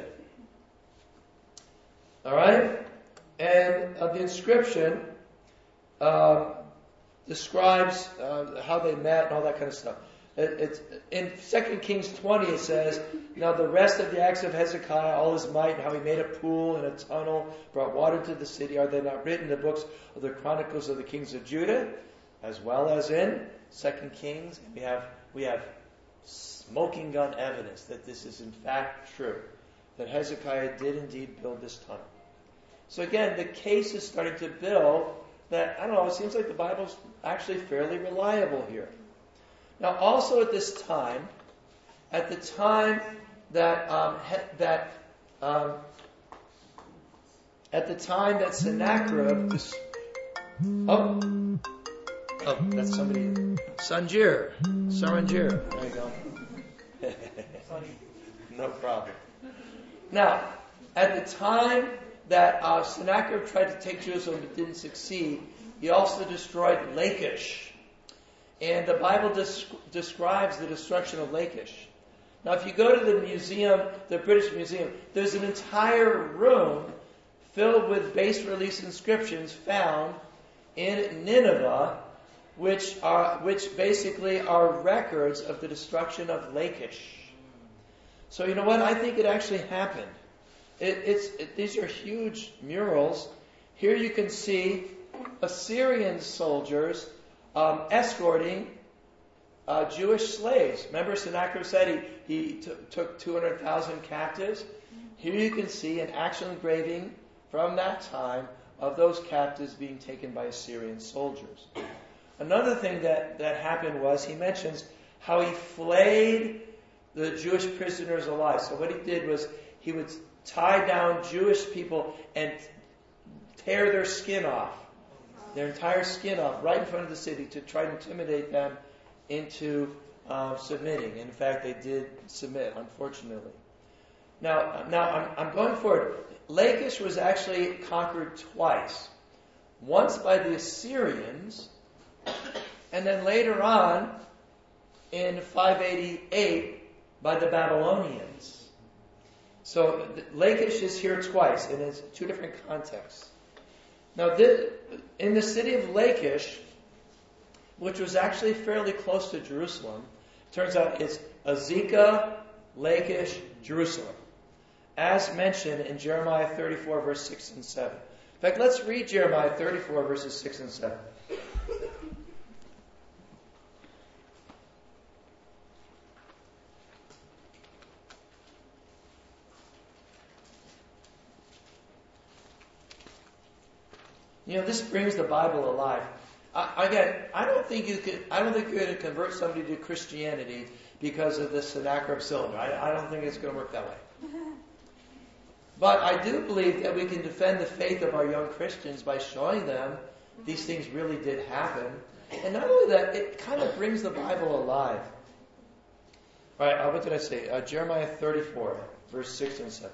All right? And the inscription describes how they met and all that kind of stuff. It's in 2 Kings 20 it says, now the rest of the acts of Hezekiah, all his might, and how he made a pool and a tunnel, brought water to the city, are they not written in the books of the Chronicles of the Kings of Judah, as well as in 2 Kings? And we have smoking gun evidence that this is in fact true, that Hezekiah did indeed build this tunnel. So again, the case is starting to build that, I don't know, it seems like the Bible's actually fairly reliable here. Now, also at this time, at the time that Sennacherib, that's somebody, Saranjir, there you go. No problem. Now, at the time that Sennacherib tried to take Jerusalem but didn't succeed, he also destroyed Lachish. And the Bible describes the destruction of Lachish. Now, if you go to the museum, the British Museum, there's an entire room filled with bas-relief inscriptions found in Nineveh, which basically are records of the destruction of Lachish. So you know what? I think it actually happened. These are huge murals. Here you can see Assyrian soldiers escorting Jewish slaves. Remember, Sennacherib said he took 200,000 captives. Here you can see an actual engraving from that time of those captives being taken by Assyrian soldiers. Another thing that happened was he mentions how he flayed the Jewish prisoners alive. So what he did was he would tie down Jewish people and tear their skin off, their entire skin off, right in front of the city to try to intimidate them into submitting. In fact, they did submit, unfortunately. Now I'm going forward. Lachish was actually conquered twice. Once by the Assyrians, and then later on, in 588, by the Babylonians. So Lachish is here twice, and it's two different contexts. Now, in the city of Lachish, which was actually fairly close to Jerusalem, turns out it's Azekah, Lachish, Jerusalem, as mentioned in Jeremiah 34, verse 6 and 7. In fact, let's read Jeremiah 34, verses 6 and 7. You know, this brings the Bible alive. Again, I don't think you're going to convert somebody to Christianity because of the Sennacherib cylinder. I don't think it's going to work that way. But I do believe that we can defend the faith of our young Christians by showing them these things really did happen. And not only that, it kind of brings the Bible alive. All right, what did I say? Jeremiah 34, verse 6 and 7.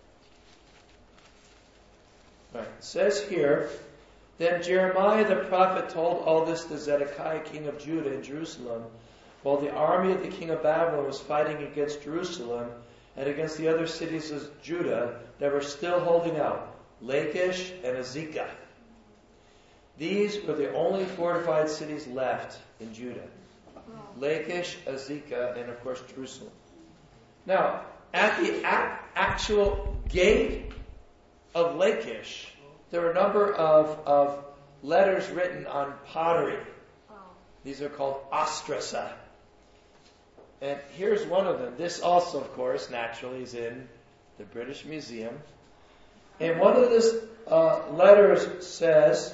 All right, it says here, then Jeremiah the prophet told all this to Zedekiah, king of Judah in Jerusalem, while the army of the king of Babylon was fighting against Jerusalem and against the other cities of Judah that were still holding out, Lachish and Azekah. These were the only fortified cities left in Judah. Lachish, Azekah, and of course Jerusalem. Now, at the actual gate of Lachish, there were a number of letters written on pottery. These are called ostrasa. And here's one of them. This also, of course, naturally is in the British Museum. And one of these letters says,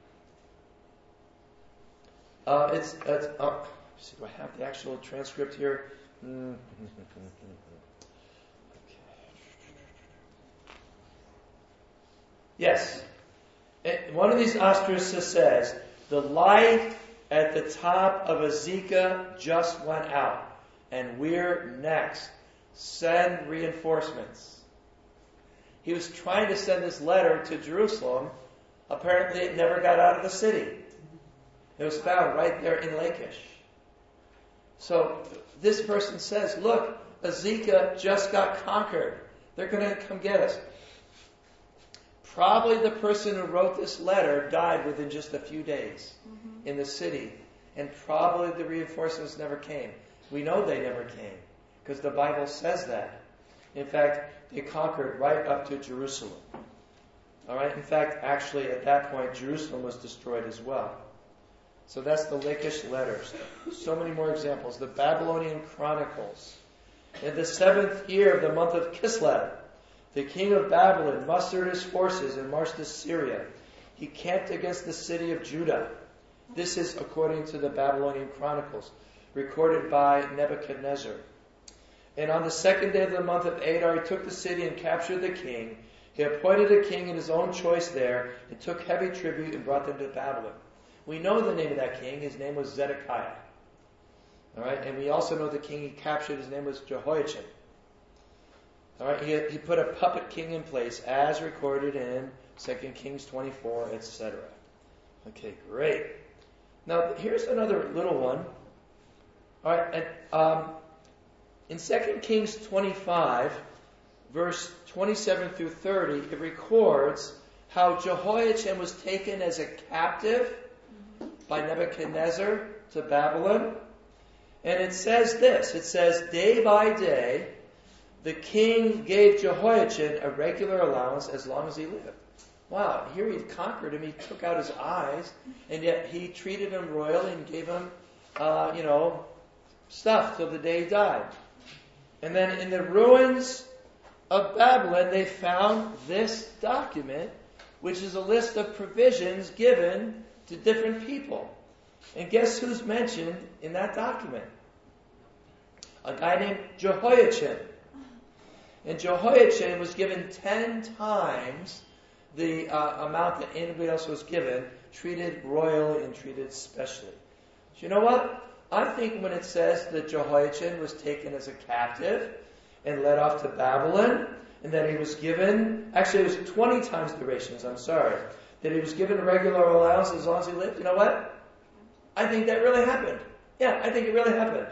do I have the actual transcript here? Okay. Yes. One of these ostracisms says, the light at the top of Azekah just went out, and we're next. Send reinforcements. He was trying to send this letter to Jerusalem. Apparently it never got out of the city. It was found right there in Lachish. So this person says, look, Azekah just got conquered. They're going to come get us. Probably the person who wrote this letter died within just a few days in the city. And probably the reinforcements never came. We know they never came because the Bible says that. In fact, they conquered right up to Jerusalem. All right. In fact, actually, at that point, Jerusalem was destroyed as well. So that's the Lachish letters. So many more examples. The Babylonian Chronicles. In the 7th year of the month of Kislev, the king of Babylon mustered his forces and marched to Syria. He camped against the city of Judah. This is according to the Babylonian Chronicles, recorded by Nebuchadnezzar. And on the 2nd day of the month of Adar, he took the city and captured the king. He appointed a king in his own choice there, and took heavy tribute and brought them to Babylon. We know the name of that king. His name was Zedekiah. All right, and we also know the king he captured. His name was Jehoiachin. All right, he put a puppet king in place, as recorded in 2 Kings 24, etc. Okay, great. Now, here's another little one. All right, in 2 Kings 25, verse 27 through 30, it records how Jehoiachin was taken as a captive by Nebuchadnezzar to Babylon. And it says this. It says, day by day, the king gave Jehoiachin a regular allowance as long as he lived. Wow, here he conquered him. He took out his eyes, and yet he treated him royally and gave him, stuff till the day he died. And then in the ruins of Babylon, they found this document, which is a list of provisions given to different people. And guess who's mentioned in that document? A guy named Jehoiachin. And Jehoiachin was given 10 times the amount that anybody else was given, treated royally and treated specially. So you know what? I think when it says that Jehoiachin was taken as a captive and led off to Babylon, and that he was given, actually it was 20 times the rations, that he was given a regular allowance as long as he lived, you know what? I think that really happened. Yeah, I think it really happened.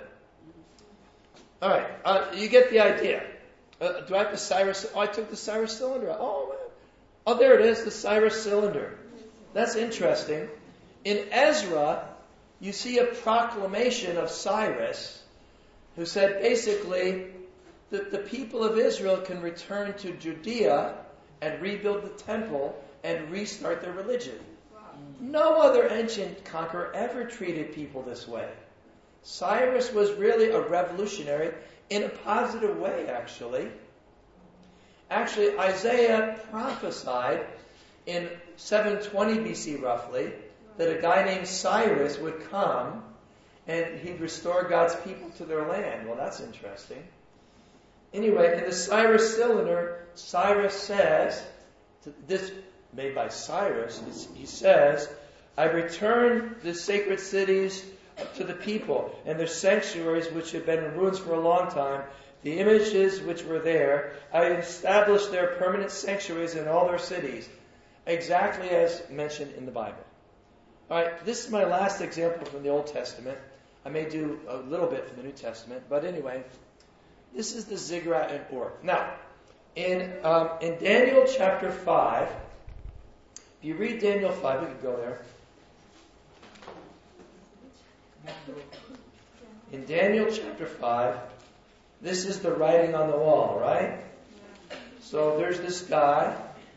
All right, you get the idea. Do I have the Cyrus? Oh, I took the Cyrus cylinder. Oh, there it is, the Cyrus cylinder. That's interesting. In Ezra, you see a proclamation of Cyrus, who said basically that the people of Israel can return to Judea and rebuild the temple and restart their religion. No other ancient conqueror ever treated people this way. Cyrus was really a revolutionary in a positive way, actually. Actually, Isaiah prophesied in 720 BC, roughly, that a guy named Cyrus would come and he'd restore God's people to their land. Well, that's interesting. Anyway, in the Cyrus cylinder, Cyrus says, this made by Cyrus, he says, I return the sacred cities to the people and their sanctuaries which have been in ruins for a long time, the images which were there, I established their permanent sanctuaries in all their cities, exactly as mentioned in the Bible. All right, this is my last example from the Old Testament. I may do a little bit from the New Testament, but anyway, this is the ziggurat and Ur. Now, in Daniel chapter 5, if you read Daniel 5, we could go there. In Daniel chapter 5, this is the writing on the wall, right? So there's this guy,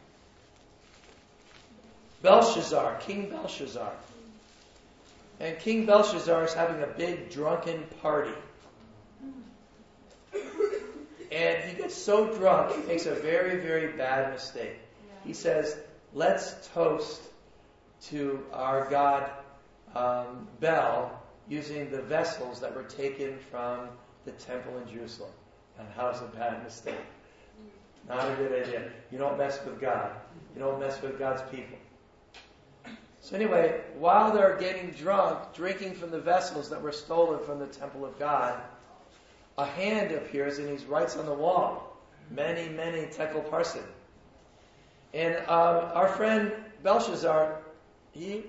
Belshazzar, King Belshazzar. And King Belshazzar is having a big drunken party. And he gets so drunk, he makes a very, very bad mistake. He says, let's toast to our god Bel using the vessels that were taken from the temple in Jerusalem. And how's a bad mistake? Not a good idea. You don't mess with God. You don't mess with God's people. So anyway, while they're getting drunk, drinking from the vessels that were stolen from the temple of God, a hand appears and he writes on the wall, many, many tekel parsin. And our friend Belshazzar, his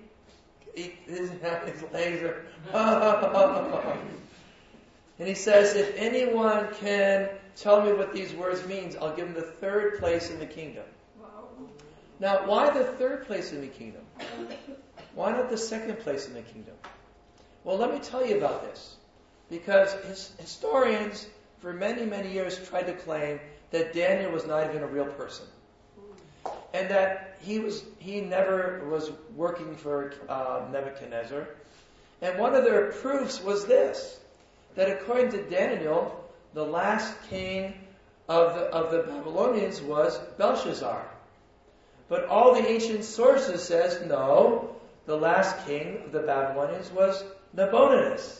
legs are... And he says, if anyone can tell me what these words means, I'll give him the third place in the kingdom. Wow. Now, why the third place in the kingdom? Why not the second place in the kingdom? Well, let me tell you about this. Because historians, for many, many years, tried to claim that Daniel was not even a real person. And that he never was working for Nebuchadnezzar. And one of their proofs was this, that according to Daniel, the last king of the Babylonians was Belshazzar. But all the ancient sources says, no, the last king of the Babylonians was Nabonidus.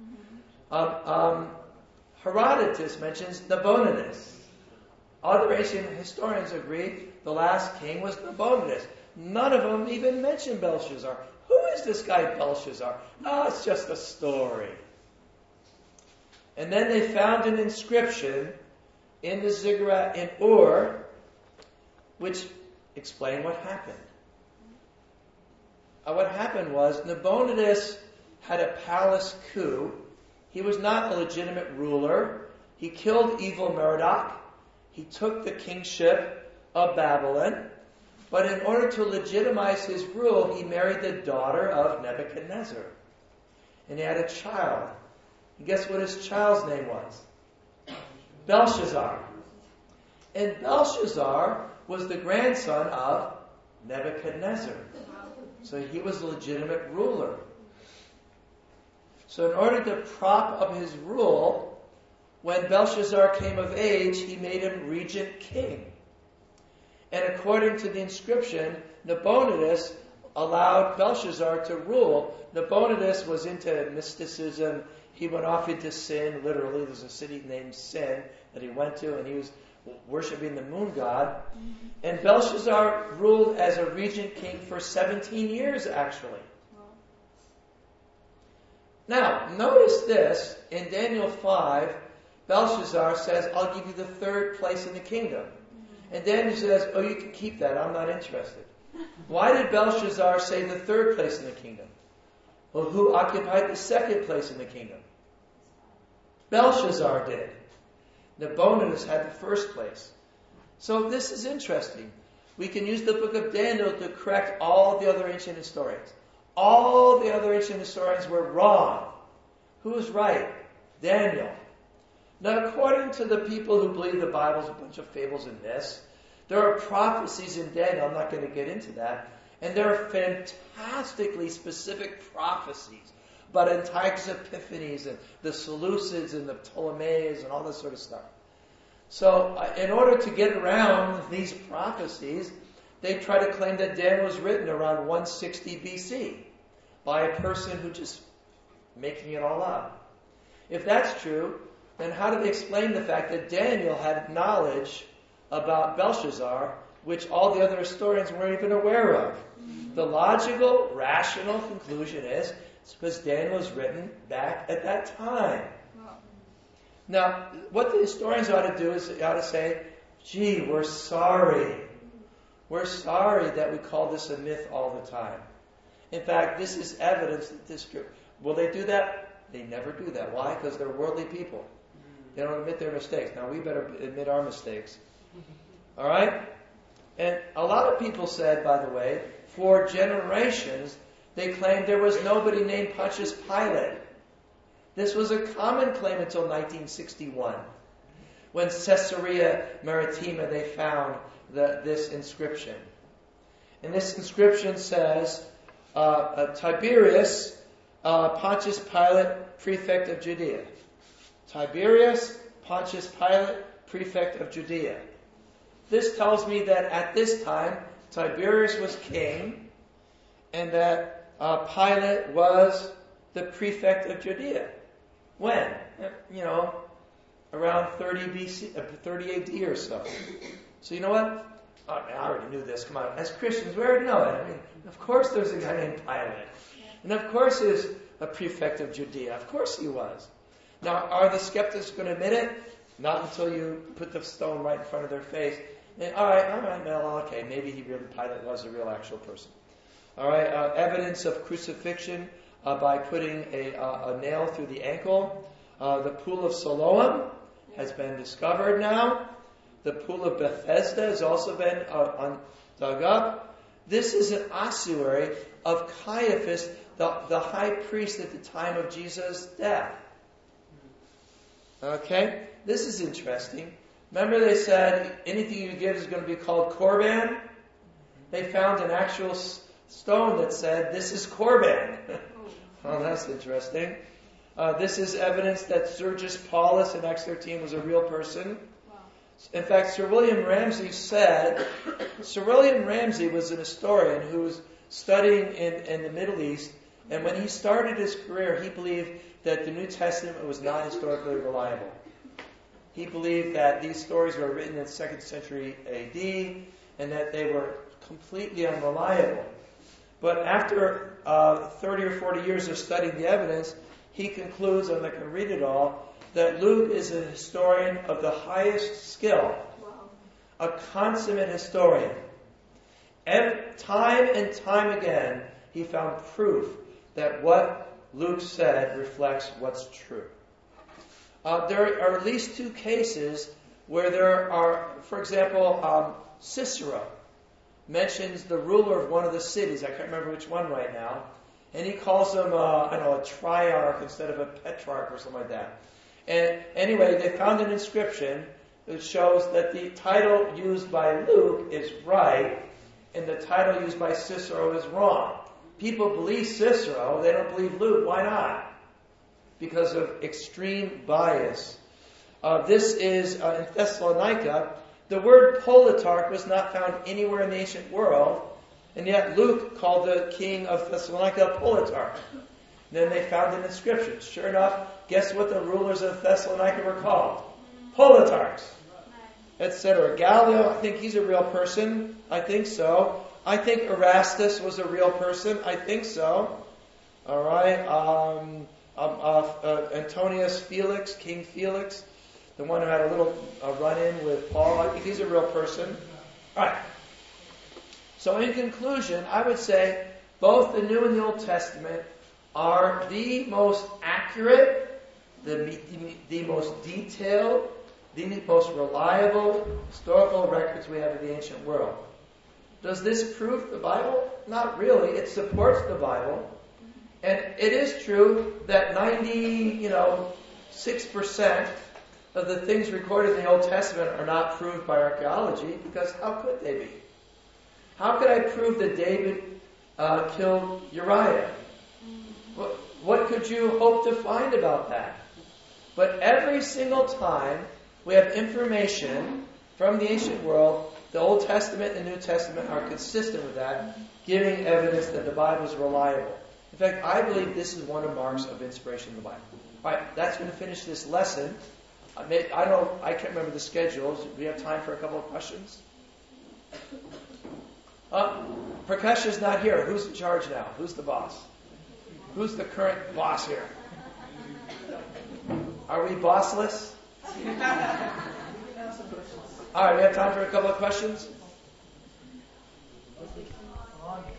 Herodotus mentions Nabonidus. Other ancient historians agree the last king was Nabonidus. None of them even mention Belshazzar. Who is this guy Belshazzar? Oh, it's just a story. And then they found an inscription in the ziggurat in Ur, which explained what happened. What happened was Nabonidus had a palace coup. He was not a legitimate ruler. He killed evil Merodach. He took the kingship of Babylon. But in order to legitimize his rule, he married the daughter of Nebuchadnezzar. And he had a child. And guess what his child's name was? Belshazzar. And Belshazzar was the grandson of Nebuchadnezzar. So he was a legitimate ruler. So in order to prop up his rule, when Belshazzar came of age, he made him regent king. And according to the inscription, Nabonidus allowed Belshazzar to rule. Nabonidus was into mysticism. He went off into sin, literally. There's a city named Sin that he went to, and he was worshiping the moon god. And Belshazzar ruled as a regent king for 17 years, actually. Now, notice this. In Daniel 5, Belshazzar says, I'll give you the third place in the kingdom. And Daniel says, oh, you can keep that. I'm not interested. Why did Belshazzar say the third place in the kingdom? Well, who occupied the second place in the kingdom? Belshazzar did. Nabonidus had the first place. So this is interesting. We can use the book of Daniel to correct all the other ancient historians. All the other ancient historians were wrong. Who was right? Daniel. Now, according to the people who believe the Bible is a bunch of fables and myths, there are prophecies in Daniel. I'm not going to get into that. And there are fantastically specific prophecies about Antiochus Epiphanes and the Seleucids and the Ptolemies and all this sort of stuff. So, in order to get around these prophecies, they try to claim that Daniel was written around 160 BC by a person who just making it all up. If that's true, then how do they explain the fact that Daniel had knowledge about Belshazzar, which all the other historians weren't even aware of? The logical, rational conclusion is it's because Daniel was written back at that time. Now, what the historians ought to do is they ought to say, gee, we're sorry. We're sorry that we call this a myth all the time. In fact, this is evidence that this true. Will they do that? They never do that. Why? Because they're worldly people. They don't admit their mistakes. Now, we better admit our mistakes. All right? And a lot of people said, by the way, for generations, they claimed there was nobody named Pontius Pilate. This was a common claim until 1961. When Caesarea Maritima, they found this inscription. And this inscription says, Tiberius, Pontius Pilate, prefect of Judea. Tiberius Pontius Pilate, prefect of Judea. This tells me that at this time, Tiberius was king, and that Pilate was the prefect of Judea. When? Around 30 BC, 30 AD or so. So you know what? I already knew this. Come on. As Christians, we already know it. Of course there's a guy named Pilate. And of course there's a prefect of Judea. Of course he was. Now, are the skeptics going to admit it? Not until you put the stone right in front of their face. And, all right, well, okay, maybe Pilate was a real actual person. All right, evidence of crucifixion by putting a nail through the ankle. The pool of Siloam has been discovered now. The pool of Bethesda has also been dug up. This is an ossuary of Caiaphas, the high priest at the time of Jesus' death. Okay? This is interesting. Remember they said anything you give is going to be called Korban? They found an actual stone that said, this is Korban. Oh, that's interesting. This is evidence that Sergius Paulus in Acts 13 was a real person. In fact, Sir William Ramsay was an historian who was studying in the Middle East, and when he started his career, he believed that the New Testament was not historically reliable. He believed that these stories were written in the 2nd century AD, and that they were completely unreliable. But after 30 or 40 years of studying the evidence, he concludes, and I can read it all, that Luke is a historian of the highest skill, a consummate historian. Time and time again, he found proof that what Luke said reflects what's true. There are at least 2 cases where there are, for example, Cicero mentions the ruler of one of the cities. I can't remember which one right now. And he calls him, a triarch instead of a petrarch or something like that. And anyway, they found an inscription that shows that the title used by Luke is right, and the title used by Cicero is wrong. People believe Cicero, they don't believe Luke. Why not? Because of extreme bias. This is in Thessalonica. The word politarch was not found anywhere in the ancient world, and yet Luke called the king of Thessalonica Politarch. Then they found an inscription. Sure enough, guess what the rulers of Thessalonica were called? Politarchs, etc. Gallio, I think he's a real person. I think so. I think Erastus was a real person. I think so. All right. Antonius Felix, King Felix, the one who had a little run-in with Paul. I think he's a real person. All right. So in conclusion, I would say both the New and the Old Testament are the most accurate, the most detailed, the most reliable historical records we have of the ancient world. Does this prove the Bible? Not really. It supports the Bible. And it is true that 96% of the things recorded in the Old Testament are not proved by archaeology, because how could they be? How could I prove that David killed Uriah? What could you hope to find about that? But every single time we have information from the ancient world, the Old Testament and the New Testament are consistent with that, giving evidence that the Bible is reliable. In fact, I believe this is one of the marks of inspiration in the Bible. All right, that's going to finish this lesson. I can't remember the schedule. Do we have time for a couple of questions? Prakash is not here. Who's in charge now? Who's the boss? Who's the current boss here? Are we bossless? All right, we have time for a couple of questions.